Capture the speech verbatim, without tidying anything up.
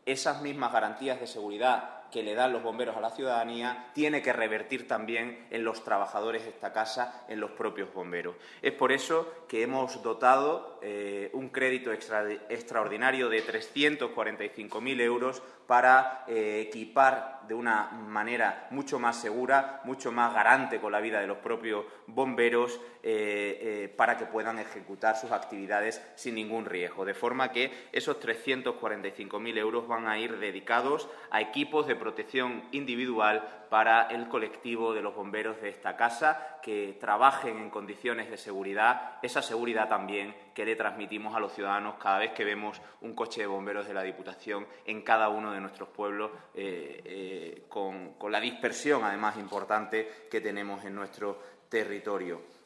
esas mismas garantías de seguridad que le dan los bomberos a la ciudadanía tiene que revertir también en los trabajadores de esta casa, en los propios bomberos. Es por eso que hemos dotado eh, un crédito extra, extraordinario de trescientos cuarenta y cinco mil euros para eh, equipar de una manera mucho más segura, mucho más garante con la vida de los propios bomberos, eh, eh, para que puedan ejecutar sus actividades sin ningún riesgo. De forma que esos trescientos cuarenta y cinco mil euros van a ir dedicados a equipos de protección individual para el colectivo de los bomberos de esta casa, que trabajen en condiciones de seguridad, esa seguridad también que le transmitimos a los ciudadanos cada vez que vemos un coche de bomberos de la Diputación en cada uno de nuestros pueblos, eh, eh, con, con la dispersión, además, importante que tenemos en nuestro territorio.